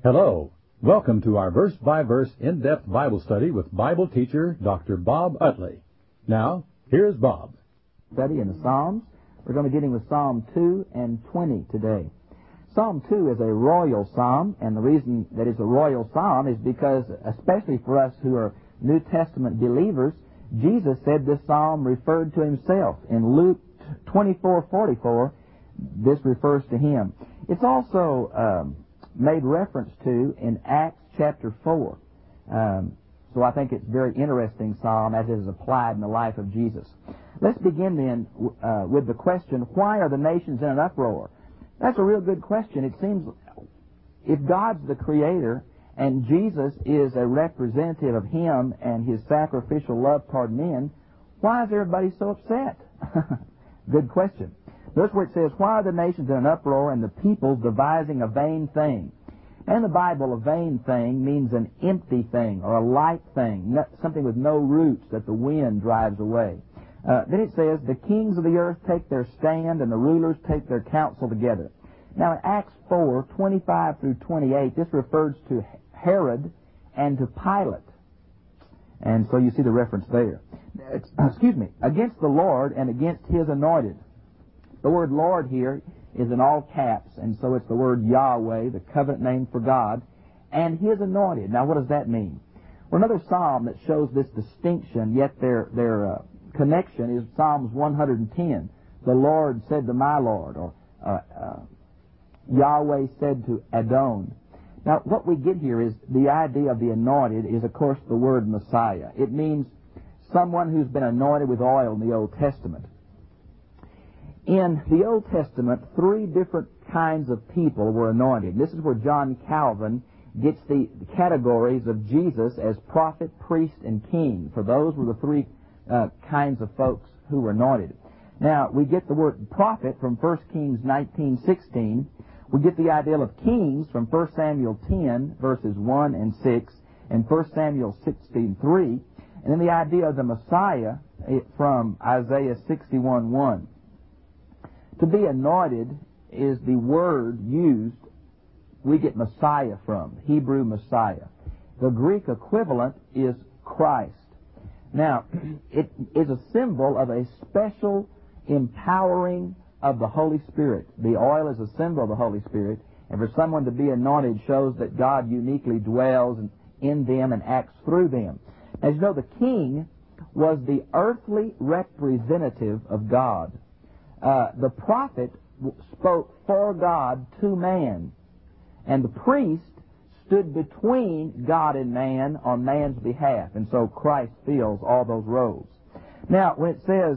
Hello. Welcome to our verse-by-verse in-depth Bible study with Bible teacher Dr. Bob Utley. Now, here's Bob. Study in the Psalms. We're going to be getting with Psalm 2 and 20 today. Psalm 2 is a royal psalm, and the reason that it's a royal psalm is because, especially for us who are New Testament believers, Jesus said this psalm referred to himself. In Luke 24:44, this refers to him. It's also made reference to in Acts chapter 4. So I think it's a very interesting psalm as it is applied in the life of Jesus. Let's begin then with the question, why are the nations in an uproar? That's a real good question. It seems if God's the Creator and Jesus is a representative of Him and His sacrificial love toward men, why is everybody so upset? Good question. Notice where it says, why are the nations in an uproar and the peoples devising a vain thing? And in the Bible, a vain thing means an empty thing or a light thing, something with no roots that the wind drives away. Then it says, the kings of the earth take their stand and the rulers take their counsel together. Now in Acts 4:25 through 28, this refers to Herod and to Pilate. And so you see the reference there. Against the Lord and against His anointed. The word Lord here is in all caps, and so it's the word Yahweh, the covenant name for God, and His anointed. Now what does that mean? Well, another psalm that shows this distinction, yet their connection, is Psalms 110. The Lord said to my Lord, or Yahweh said to Adon. Now what we get here is the idea of the anointed is, of course, the word Messiah. It means someone who's been anointed with oil in the Old Testament. In the Old Testament, 3 different kinds of people were anointed. This is where John Calvin gets the categories of Jesus as prophet, priest, and king. For those were the 3 kinds of folks who were anointed. Now, we get the word prophet from 1 Kings 19:16. We get the idea of kings from 1 Samuel 10, verses 1 and 6, and 1 Samuel 16:3. And then the idea of the Messiah from Isaiah 61:1. To be anointed is the word used we get Messiah from, Hebrew Messiah. The Greek equivalent is Christ. Now, it is a symbol of a special empowering of the Holy Spirit. The oil is a symbol of the Holy Spirit, and for someone to be anointed shows that God uniquely dwells in them and acts through them. As you know, the king was the earthly representative of God. The prophet spoke for God to man, and the priest stood between God and man on man's behalf, and so Christ fills all those roles. Now, when it says,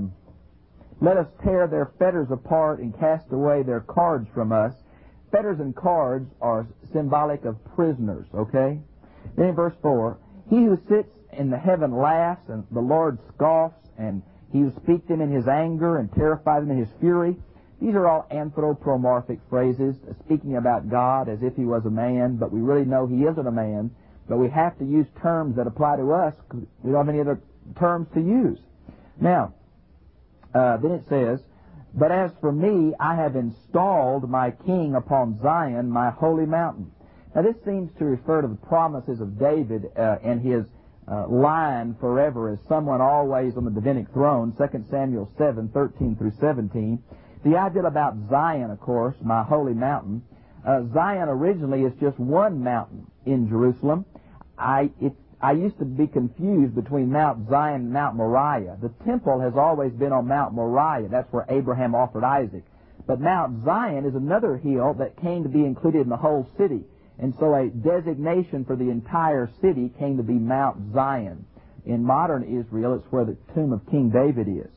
let us tear their fetters apart and cast away their cords from us, fetters and cords are symbolic of prisoners, okay? Then in verse 4, he who sits in the heaven laughs, and the Lord scoffs, and He who speaks to him in His anger and terrifies him in His fury. These are all anthropomorphic phrases, speaking about God as if He was a man, but we really know He isn't a man. But we have to use terms that apply to us because we don't have any other terms to use. Now, then it says, but as for me, I have installed my king upon Zion, my holy mountain. Now this seems to refer to the promises of David and his line forever as someone always on the Davidic throne, 2 Samuel 7:13 through 17. The idea about Zion, of course, my holy mountain. Zion originally is just one mountain in Jerusalem. I used to be confused between Mount Zion and Mount Moriah. The temple has always been on Mount Moriah. That's where Abraham offered Isaac. But Mount Zion is another hill that came to be included in the whole city. And so a designation for the entire city came to be Mount Zion. In modern Israel, it's where the tomb of King David is.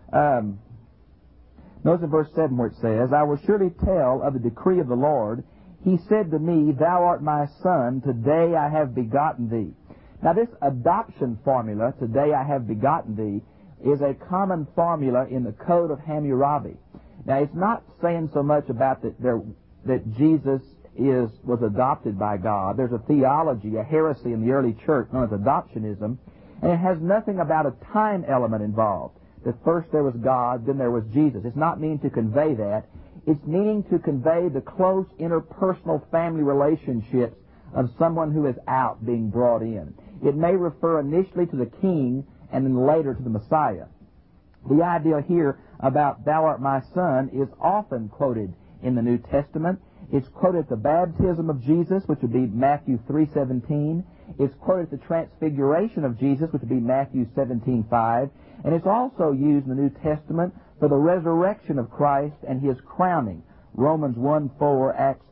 Notice in verse 7 where it says, I will surely tell of the decree of the Lord. He said to me, Thou art my son, today I have begotten thee. Now this adoption formula, today I have begotten thee, is a common formula in the Code of Hammurabi. Now it's not saying so much about that Jesus was adopted by God. There's a theology, a heresy in the early church known as adoptionism, and it has nothing about a time element involved. That first there was God, then there was Jesus. It's not meant to convey that. It's meaning to convey the close interpersonal family relationships of someone who is out being brought in. It may refer initially to the king and then later to the Messiah. The idea here about "Thou art my son" is often quoted in the New Testament. It's quoted at the baptism of Jesus, which would be Matthew 3:17. It's quoted at the transfiguration of Jesus, which would be Matthew 17:5. And it's also used in the New Testament for the resurrection of Christ and His crowning, Romans 1:4, Acts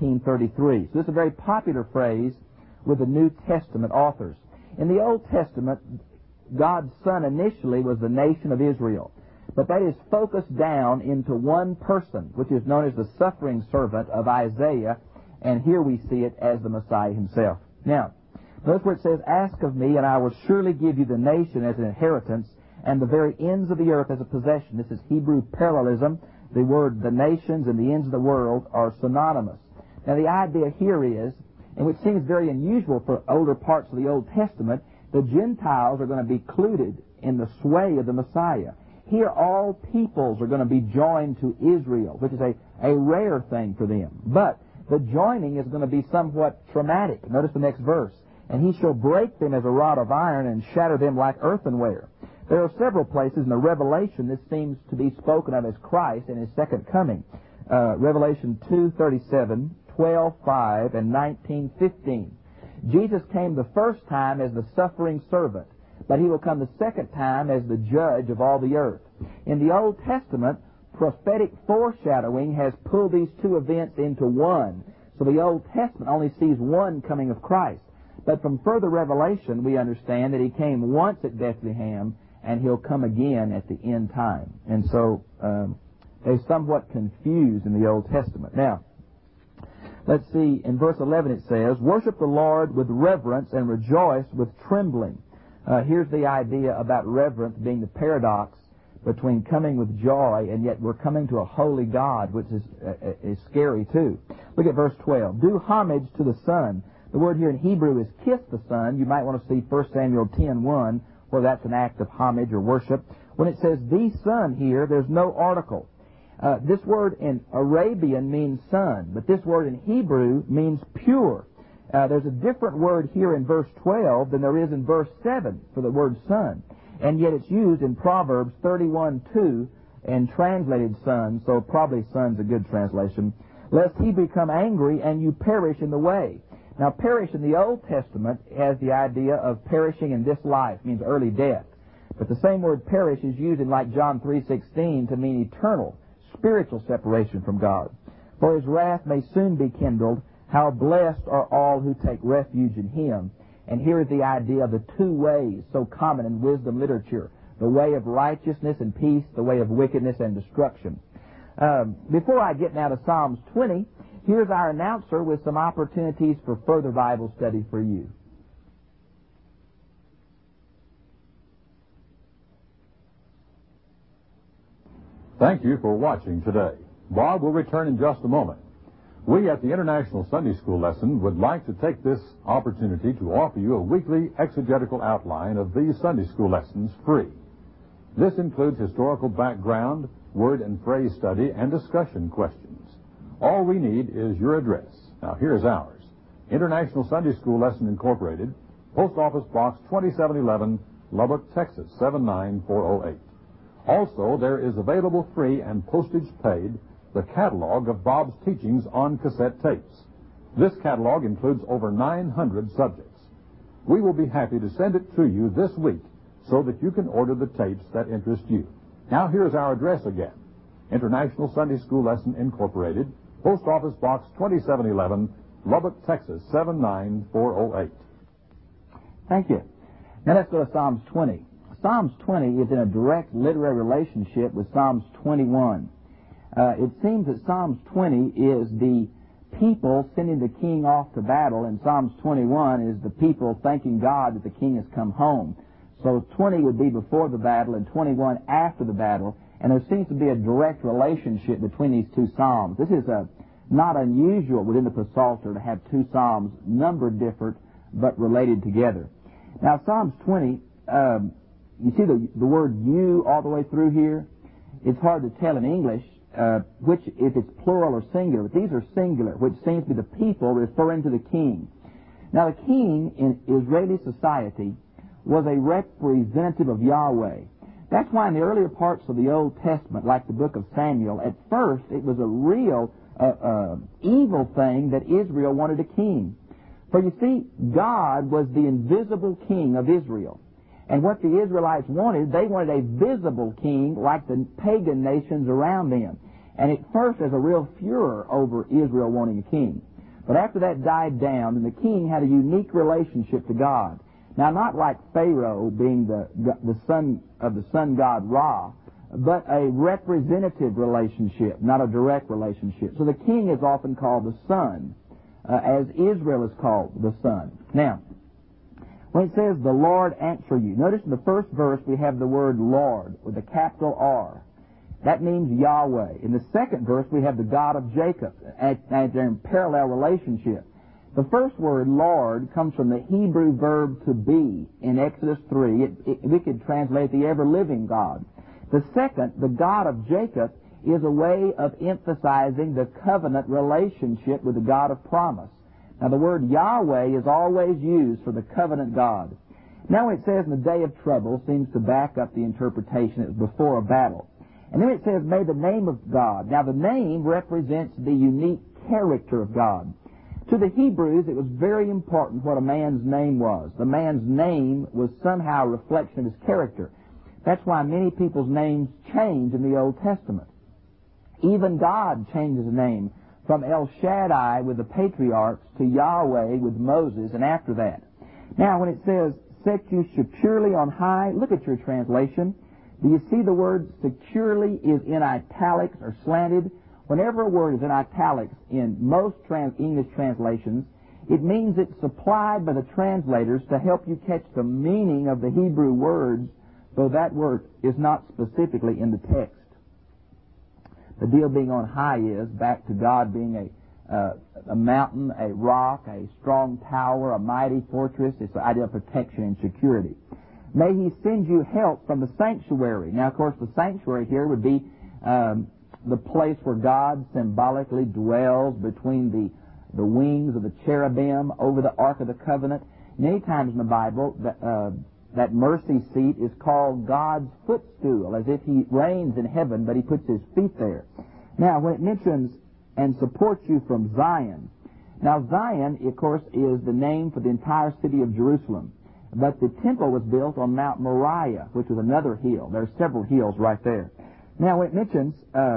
13:33. So this is a very popular phrase with the New Testament authors. In the Old Testament, God's Son initially was the nation of Israel. But that is focused down into one person, which is known as the suffering servant of Isaiah, and here we see it as the Messiah Himself. Now, notice where it says, "Ask of me, and I will surely give you the nation as an inheritance, and the very ends of the earth as a possession." This is Hebrew parallelism. The word "the nations" and "the ends of the world" are synonymous. Now, the idea here is, and which seems very unusual for older parts of the Old Testament, the Gentiles are going to be included in the sway of the Messiah. Here, all peoples are going to be joined to Israel, which is a rare thing for them. But the joining is going to be somewhat traumatic. Notice the next verse. "And he shall break them as a rod of iron and shatter them like earthenware." There are several places in the Revelation this seems to be spoken of as Christ and His second coming. Revelation 2:37, 12:5, and 19:15. Jesus came the first time as the suffering servant, but He will come the second time as the judge of all the earth. In the Old Testament, prophetic foreshadowing has pulled these two events into one. So the Old Testament only sees one coming of Christ. But from further revelation, we understand that He came once at Bethlehem, and He'll come again at the end time. And so they're somewhat confused in the Old Testament. Now, let's see, in verse 11 it says, "Worship the Lord with reverence and rejoice with trembling." Here's the idea about reverence being the paradox between coming with joy and yet we're coming to a holy God, which is scary too. Look at verse 12. "Do homage to the Son." The word here in Hebrew is "kiss the Son." You might want to see 1 Samuel 10:1, where that's an act of homage or worship. When it says "the Son" here, there's no article. This word in Arabian means son, but this word in Hebrew means pure. There's a different word here in verse 12 than there is in verse 7 for the word son. And yet it's used in Proverbs 31:2 and translated son, so probably son's a good translation. "Lest he become angry and you perish in the way." Now, perish in the Old Testament has the idea of perishing in this life, means early death. But the same word perish is used in like John 3:16 to mean eternal, spiritual separation from God. "For His wrath may soon be kindled. How blessed are all who take refuge in Him." And here is the idea of the two ways so common in wisdom literature: the way of righteousness and peace, the way of wickedness and destruction. Before I get now to Psalms 20, here's our announcer with some opportunities for further Bible study for you. Thank you for watching today. Bob will return in just a moment. We at the International Sunday School Lesson would like to take this opportunity to offer you a weekly exegetical outline of these Sunday School lessons free. This includes historical background, word and phrase study, and discussion questions. All we need is your address. Now, here's ours. International Sunday School Lesson Incorporated, Post Office Box 2711, Lubbock, Texas, 79408. Also, there is available free and postage paid the catalog of Bob's teachings on cassette tapes. This catalog includes over 900 subjects. We will be happy to send it to you this week so that you can order the tapes that interest you. Now, here's our address again. International Sunday School Lesson Incorporated, Post Office Box 2711, Lubbock, Texas, 79408. Thank you. Now let's go to Psalms 20. Psalms 20 is in a direct literary relationship with Psalms 21. It seems that Psalms 20 is the people sending the king off to battle, and Psalms 21 is the people thanking God that the king has come home. So 20 would be before the battle and 21 after the battle, and there seems to be a direct relationship between these two psalms. This is not unusual within the Psalter to have two psalms numbered different but related together. Now, Psalms 20, you see the word "you" all the way through here? It's hard to tell in English. which if it's plural or singular, but these are singular, which seems to be the people referring to the king. Now, the king in Israeli society was a representative of Yahweh. That's why in the earlier parts of the Old Testament, like the book of Samuel, at first it was a real evil thing that Israel wanted a king. For you see, God was the invisible king of Israel. And what the Israelites wanted, they wanted a visible king like the pagan nations around them. And at first there's a real furor over Israel wanting a king. But after that died down, and the king had a unique relationship to God. Now, not like Pharaoh being the son of the sun god Ra, but a representative relationship, not a direct relationship. So the king is often called the son, as Israel is called the son. Now, when it says, the Lord answer you, notice in the first verse we have the word Lord with a capital R. That means Yahweh. In the second verse we have the God of Jacob, and they're in parallel relationship. The first word, Lord, comes from the Hebrew verb to be in Exodus 3. We could translate the ever-living God. The second, the God of Jacob, is a way of emphasizing the covenant relationship with the God of promise. Now, the word Yahweh is always used for the covenant God. Now, when it says in the day of trouble, seems to back up the interpretation. It was before a battle. And then it says, may the name of God. Now, the name represents the unique character of God. To the Hebrews, it was very important what a man's name was. The man's name was somehow a reflection of his character. That's why many people's names change in the Old Testament. Even God changes his name from El Shaddai with the patriarchs to Yahweh with Moses and after that. Now, when it says, set you securely on high, look at your translation. Do you see the word securely is in italics or slanted? Whenever a word is in italics in most English translations, it means it's supplied by the translators to help you catch the meaning of the Hebrew words, though that word is not specifically in the text. The deal being on high is back to God being a mountain, a rock, a strong tower, a mighty fortress. It's the idea of protection and security. May He send you help from the sanctuary. Now, of course, the sanctuary here would be the place where God symbolically dwells between the wings of the cherubim over the Ark of the Covenant. Many times in the Bible, that mercy seat is called God's footstool, as if He reigns in heaven, but He puts His feet there. Now, when it mentions, and supports you from Zion. Now, Zion, of course, is the name for the entire city of Jerusalem. But the temple was built on Mount Moriah, which was another hill. There are several hills right there. Now, when it mentions,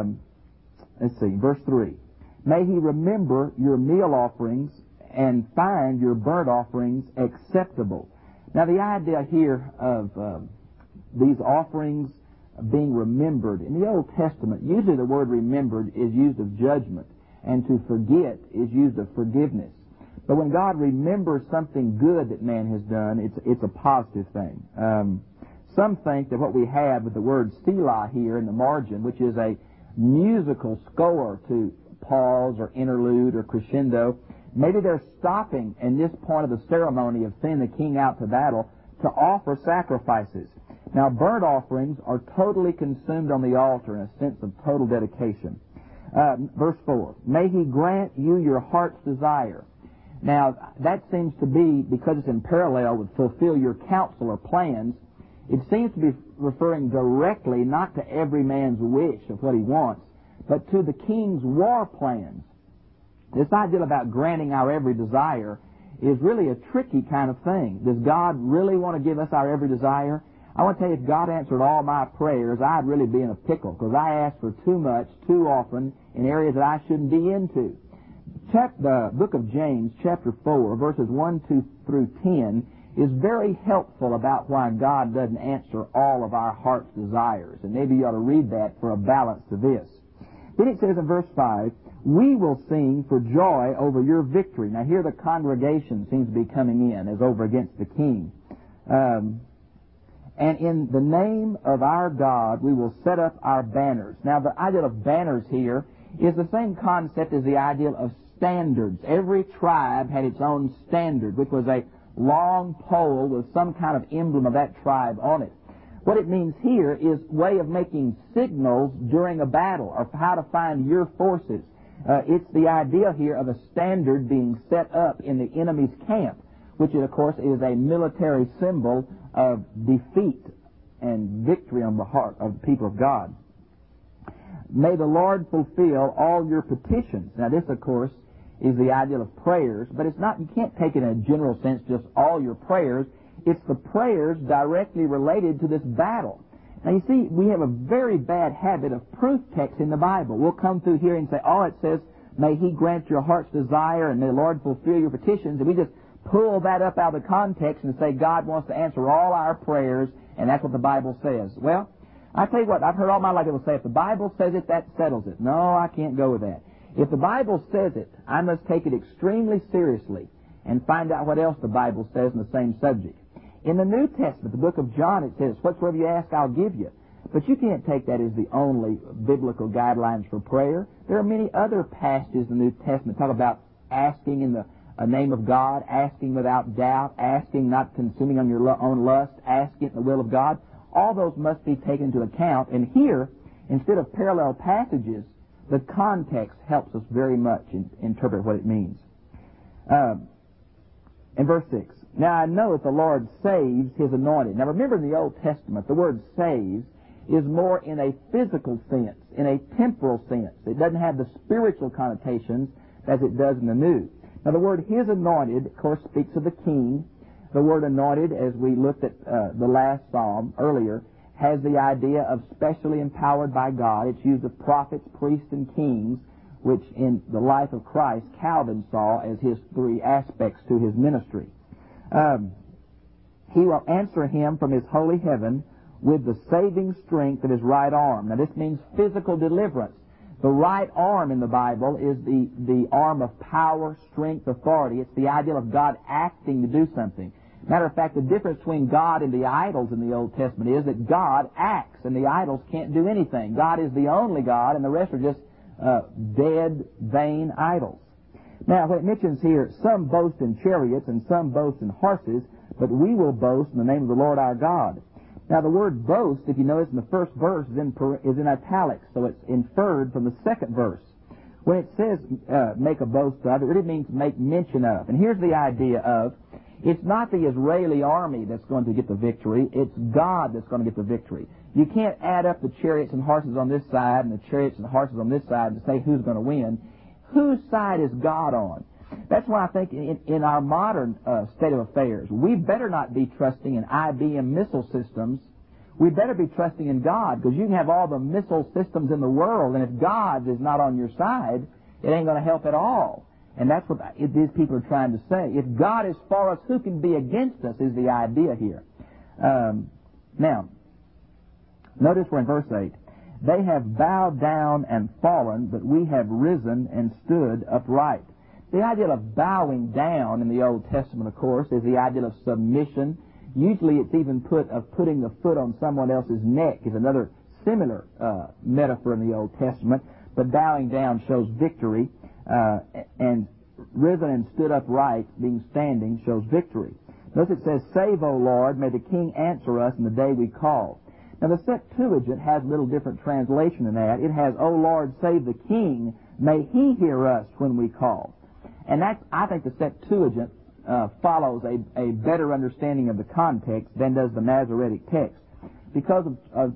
let's see, verse 3, may He remember your meal offerings and find your burnt offerings acceptable. Now, the idea here of these offerings being remembered, in the Old Testament, usually the word remembered is used of judgment, and to forget is used of forgiveness. But when God remembers something good that man has done, it's a positive thing. Some think that what we have with the word Selah here in the margin, which is a musical score to pause or interlude or crescendo, maybe they're stopping in this point of the ceremony of sending the king out to battle to offer sacrifices. Now, burnt offerings are totally consumed on the altar in a sense of total dedication. Verse 4, may He grant you your heart's desire. Now, that seems to be, because it's in parallel with fulfill your counsel or plans, it seems to be referring directly not to every man's wish of what he wants, but to the king's war plans. This idea about granting our every desire is really a tricky kind of thing. Does God really want to give us our every desire? I want to tell you, if God answered all my prayers, I'd really be in a pickle, because I ask for too much, too often, in areas that I shouldn't be into. The book of James, chapter 4, verses 1, 2 through 10, is very helpful about why God doesn't answer all of our heart's desires. And maybe you ought to read that for a balance to this. Then it says in verse 5, we will sing for joy over your victory. Now here the congregation seems to be coming in as over against the king. And in the name of our God, we will set up our banners. Now, the idea of banners here is the same concept as the idea of standards. Every tribe had its own standard, which was a long pole with some kind of emblem of that tribe on it. What it means here is way of making signals during a battle, or how to find your forces. It's the idea here of a standard being set up in the enemy's camp, which, of course, is a military symbol of defeat and victory on the heart of the people of God. May the Lord fulfill all your petitions. Now, this, of course, is the idea of prayers, but it's not, you can't take it in a general sense, just all your prayers. It's the prayers directly related to this battle. Now, you see, we have a very bad habit of proof text in the Bible. We'll come through here and say, oh, it says, may He grant your heart's desire and may the Lord fulfill your petitions. And we just pull that up out of the context and say God wants to answer all our prayers, and that's what the Bible says. Well, I tell you what, I've heard all my life people say, if the Bible says it, that settles it. No, I can't go with that. If the Bible says it, I must take it extremely seriously and find out what else the Bible says in the same subject. In the New Testament, the book of John, it says, whatsoever you ask, I'll give you. But you can't take that as the only biblical guidelines for prayer. There are many other passages in the New Testament that talk about asking in the name of God, asking without doubt, asking not consuming on your own lust, asking in the will of God. All those must be taken into account. And here, instead of parallel passages, the context helps us very much interpret what it means. In verse 6, now I know that the Lord saves His anointed. Now remember, in the Old Testament, the word saves is more in a physical sense, in a temporal sense. It doesn't have the spiritual connotations as it does in the New. Now the word His anointed, of course, speaks of the king. The word anointed, as we looked at the last psalm earlier, has the idea of specially empowered by God. It's used of prophets, priests, and kings, which in the life of Christ, Calvin saw as his three aspects to his ministry. He will answer him from His holy heaven with the saving strength of His right arm. Now this means physical deliverance. The right arm in the Bible is the arm of power, strength, authority. It's the idea of God acting to do something. Matter of fact, the difference between God and the idols in the Old Testament is that God acts and the idols can't do anything. God is the only God and the rest are just dead, vain idols. Now, when it mentions here, some boast in chariots and some boast in horses, but we will boast in the name of the Lord our God. Now, the word boast, if you notice in the first verse, is in italics, so it's inferred from the second verse. When it says make a boast of, it really means make mention of. And here's the idea of, it's not the Israeli army that's going to get the victory, it's God that's going to get the victory. You can't add up the chariots and horses on this side and the chariots and horses on this side to say who's going to win. Whose side is God on? That's why I think in our modern state of affairs, we better not be trusting in IBM missile systems. We better be trusting in God, because you can have all the missile systems in the world, and if God is not on your side, it ain't going to help at all. And that's what these people are trying to say. If God is for us, who can be against us is the idea here. Now, notice we're in verse 8. They have bowed down and fallen, but we have risen and stood upright. The idea of bowing down in the Old Testament, of course, is the idea of submission. Usually it's even putting the foot on someone else's neck is another similar metaphor in the Old Testament. But bowing down shows victory, and risen and stood upright, being standing, shows victory. Notice it says, save, O Lord, may the King answer us in the day we call. Now the Septuagint has a little different translation than that. It has, O Lord, save the King, may He hear us when we call. And that's, I think the Septuagint follows a better understanding of the context than does the Masoretic text. Because of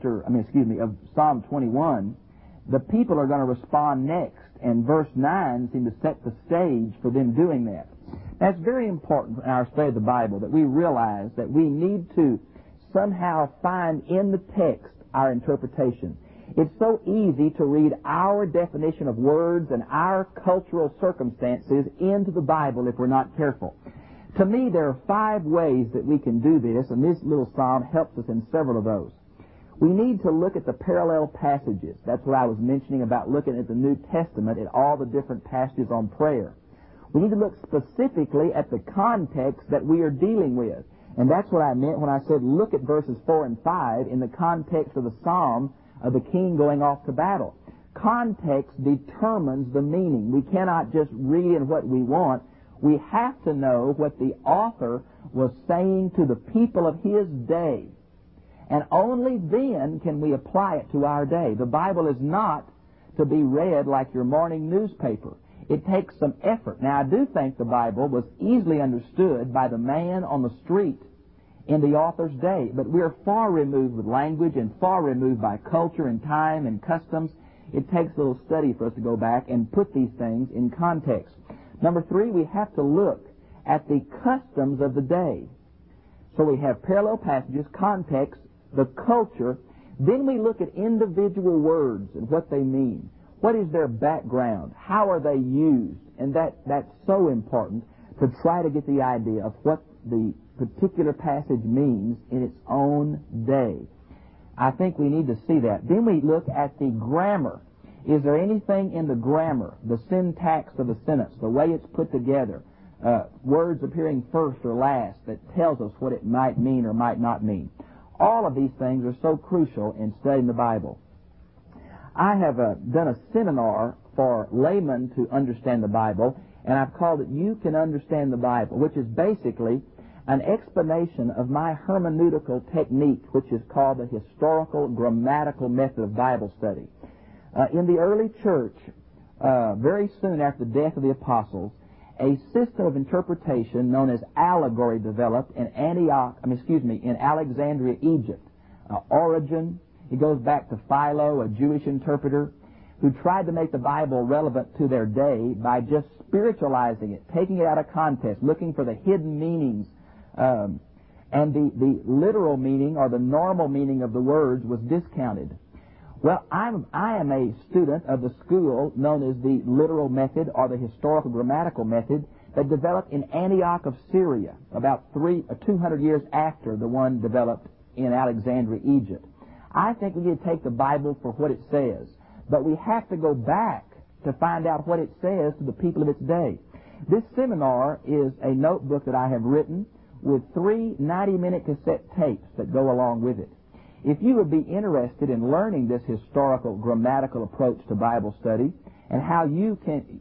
Psalm 21, the people are going to respond next, and verse 9 seems to set the stage for them doing that. That's very important in our study of the Bible, that we realize that we need to somehow find in the text our interpretation. It's so easy to read our definition of words and our cultural circumstances into the Bible if we're not careful. To me, there are 5 ways that we can do this, and this little psalm helps us in several of those. We need to look at the parallel passages. That's what I was mentioning about looking at the New Testament at all the different passages on prayer. We need to look specifically at the context that we are dealing with. And that's what I meant when I said look at verses 4 and 5 in the context of the psalm of the king going off to battle. Context determines the meaning. We cannot just read in what we want. We have to know what the author was saying to the people of his day. And only then can we apply it to our day. The Bible is not to be read like your morning newspaper. It takes some effort. Now, I do think the Bible was easily understood by the man on the street in the author's day, but we are far removed with language and far removed by culture and time and customs. It takes a little study for us to go back and put these things in context. Number 3, we have to look at the customs of the day. So we have parallel passages, context, the culture. Then we look at individual words and what they mean. What is their background? How are they used? And that's so important to try to get the idea of what the particular passage means in its own day. I think we need to see that. Then we look at the grammar. Is there anything in the grammar, the syntax of the sentence, the way it's put together, words appearing first or last, that tells us what it might mean or might not mean? All of these things are so crucial in studying the Bible. I have done a seminar for laymen to understand the Bible, and I've called it You Can Understand the Bible, which is basically an explanation of my hermeneutical technique, which is called the historical grammatical method of Bible study. In the early church, very soon after the death of the apostles, a system of interpretation known as allegory developed in in Alexandria, Egypt. Origen, it goes back to Philo, a Jewish interpreter, who tried to make the Bible relevant to their day by just spiritualizing it, taking it out of context, looking for the hidden meanings, and the literal meaning or the normal meaning of the words was discounted. Well, I am a student of the school known as the literal method or the historical grammatical method that developed in Antioch of Syria about 200 years after the one developed in Alexandria, Egypt. I think we need to take the Bible for what it says, but we have to go back to find out what it says to the people of its day. This seminar is a notebook that I have written with 3 90-minute cassette tapes that go along with it. If you would be interested in learning this historical grammatical approach to Bible study and how you can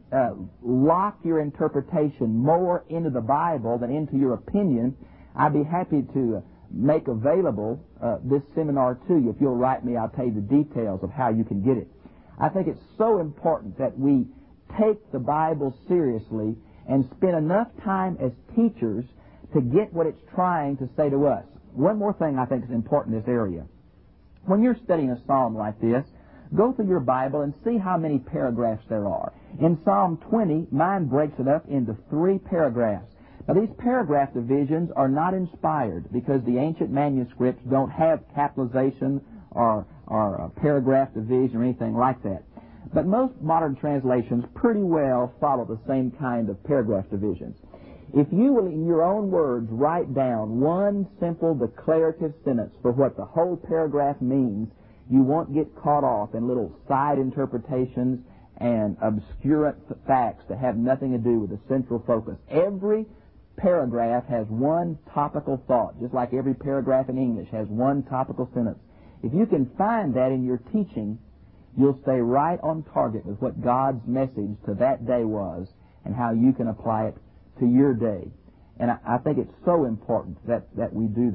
lock your interpretation more into the Bible than into your opinion, I'd be happy to make available this seminar to you. If you'll write me, I'll tell you the details of how you can get it. I think it's so important that we take the Bible seriously and spend enough time as teachers to get what it's trying to say to us. One more thing I think is important in this area. When you're studying a psalm like this, go through your Bible and see how many paragraphs there are. In Psalm 20, mine breaks it up into 3 paragraphs. Now, these paragraph divisions are not inspired because the ancient manuscripts don't have capitalization or paragraph division or anything like that. But most modern translations pretty well follow the same kind of paragraph divisions. If you will, in your own words, write down one simple declarative sentence for what the whole paragraph means, you won't get caught off in little side interpretations and obscure facts that have nothing to do with the central focus. Every paragraph has one topical thought, just like every paragraph in English has one topical sentence. If you can find that in your teaching, you'll stay right on target with what God's message to that day was and how you can apply it to your day. And I think it's so important that we do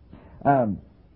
that.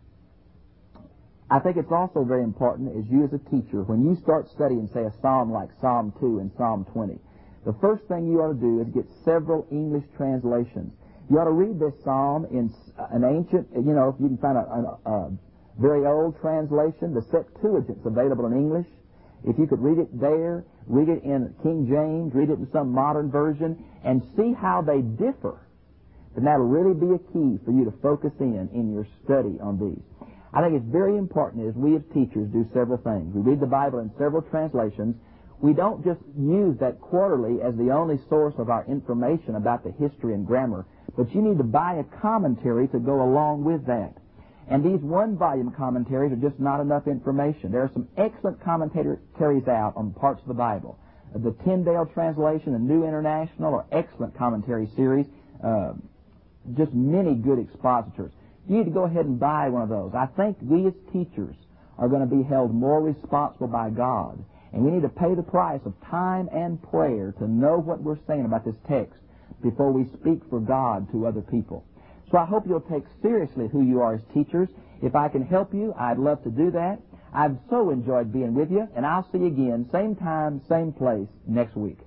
I think it's also very important as you as a teacher, when you start studying, say, a psalm like Psalm 2 and Psalm 20, the first thing you ought to do is get several English translations. You ought to read this psalm in an ancient, if you can find a very old translation, the Septuagint's available in English. If you could read it there, read it in King James, read it in some modern version, and see how they differ, then that'll really be a key for you to focus in your study on these. I think it's very important as we as teachers do several things. We read the Bible in several translations. We don't just use that quarterly as the only source of our information about the history and grammar, but you need to buy a commentary to go along with that. And these one-volume commentaries are just not enough information. There are some excellent commentaries out on parts of the Bible. The Tyndale translation, the New International, are excellent commentary series. Just many good expositors. You need to go ahead and buy one of those. I think we as teachers are going to be held more responsible by God, and we need to pay the price of time and prayer to know what we're saying about this text before we speak for God to other people. So I hope you'll take seriously who you are as teachers, If I can help you, I'd love to do that. I've so enjoyed being with you, and I'll see you again, same time, same place, next week.